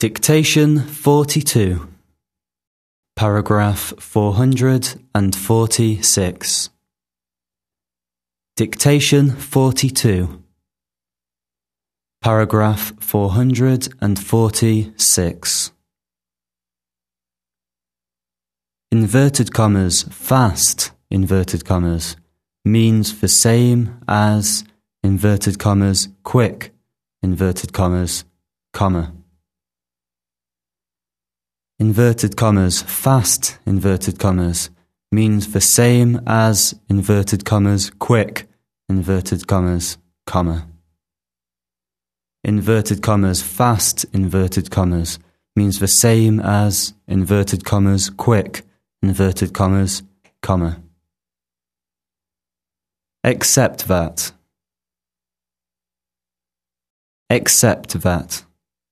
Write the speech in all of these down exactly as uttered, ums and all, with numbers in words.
Dictation forty-two. Paragraph four hundred forty-six. Dictation forty-two. Paragraph four hundred forty-six. Inverted commas fast, inverted commas, means the same as inverted commas quick, inverted commas, comma. Inverted commas fast, inverted commas, means the same as inverted commas quick, inverted commas, comma. Inverted commas fast, inverted commas, means the same as inverted commas quick, inverted commas, comma. Except that. Except that.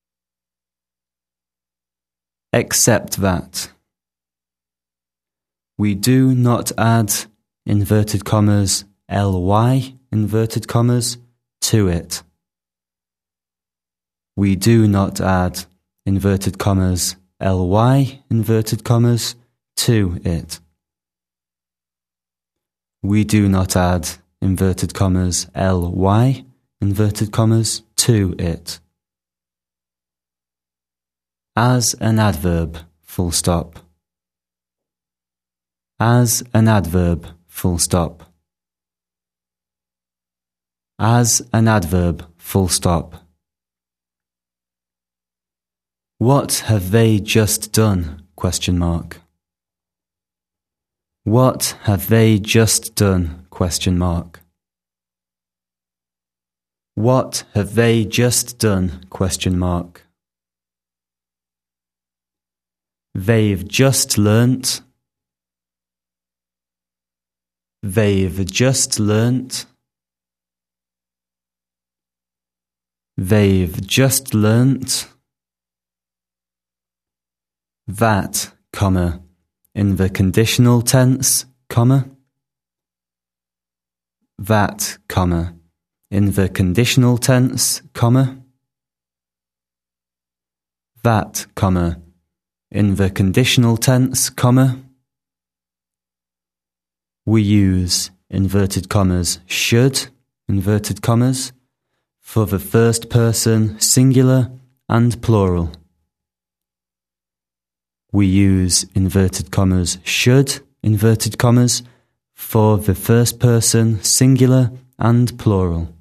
Except that. We do not add inverted commas ly inverted commas to it. We do not add inverted commas ly inverted commas to it. We do not add inverted commas ly inverted commas to it. As an adverb, full stop. As an adverb, full stop. As an adverb, full stop. What have they just done? Question mark. What have they just done? Question mark. What have they just done? Question mark. They've just learnt. They've just learnt. They've just learnt. That, comma, in the conditional tense, comma. That, comma, in the conditional tense, comma. That, comma, in the conditional tense, comma. We use inverted commas should, inverted commas, for the first person singular and plural. We use inverted commas should, inverted commas, for the first person singular and plural.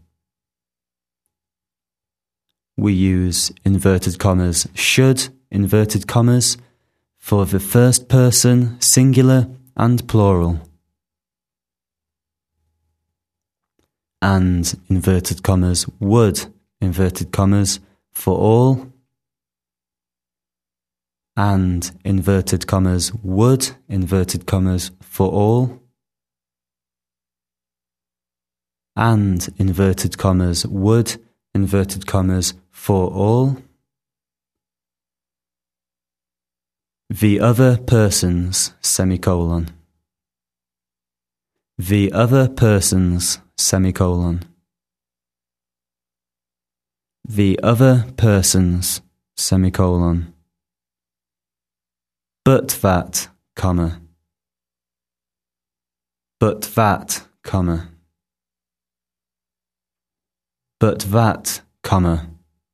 We use inverted commas should, inverted commas, for the first person singular and plural. And inverted commas would, inverted commas, for all. And inverted commas would, inverted commas, for all. And inverted commas would, inverted commas, for all. The other persons, semicolon. The other persons, semicolon. The other persons, semicolon. But that, comma. But that, comma. But that, comma.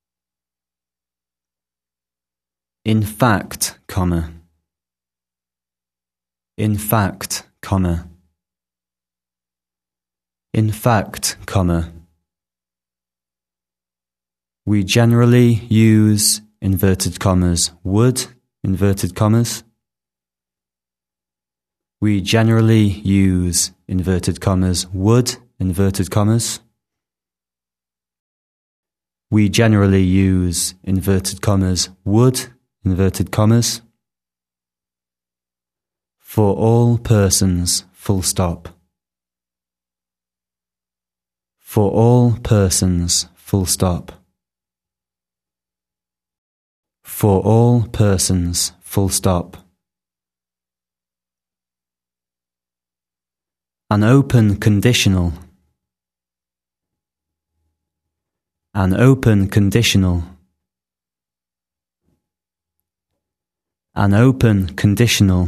In fact, comma. In fact, comma. In fact, comma. We generally use inverted commas would, inverted commas. We generally use inverted commas would, inverted commas. We generally use inverted commas would, inverted commas. For all persons, full stop. For all persons, full stop. For all persons, full stop. An open conditional. An open conditional. An open conditional.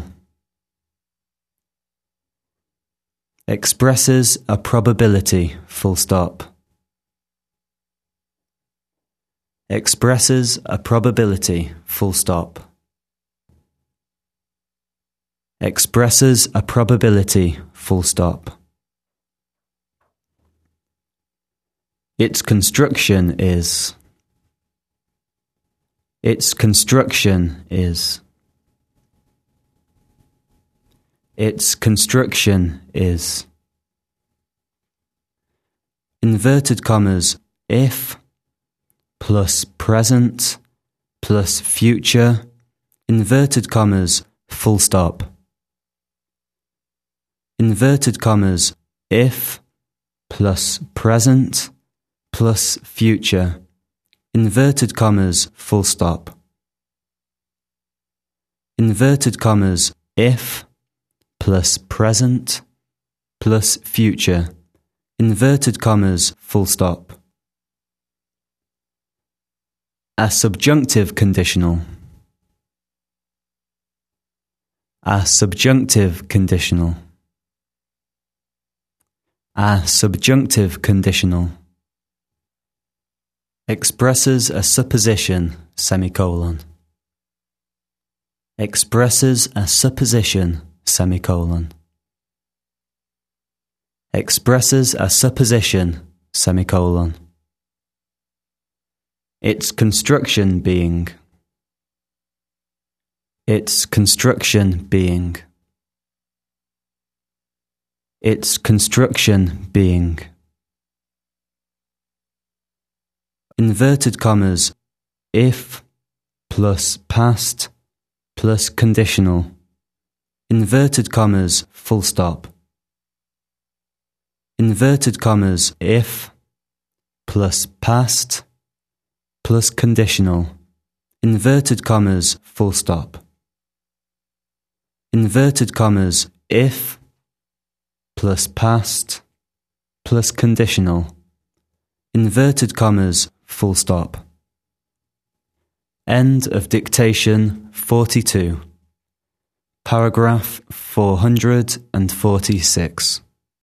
Expresses a probability, full stop. Expresses a probability, full stop. Expresses a probability, full stop. Its construction is. Its construction is. Its construction is. Inverted commas, if, plus present, plus future, inverted commas, full stop. Inverted commas, if, plus present, plus future, inverted commas, full stop. Inverted commas, if, plus present, plus future, inverted commas, full stop. A subjunctive conditional. A subjunctive conditional. A subjunctive conditional. Expresses a supposition, semicolon. Expresses a supposition, semicolon. Expresses a supposition, semicolon. Its construction being. Its construction being. Its construction being. Inverted commas, if, plus past, plus conditional, inverted commas, full stop. Inverted commas, if, plus past, plus conditional, inverted commas, full stop. Inverted commas, if, plus past, plus conditional, inverted commas, full stop. End of dictation forty-two. Paragraph four hundred forty-six.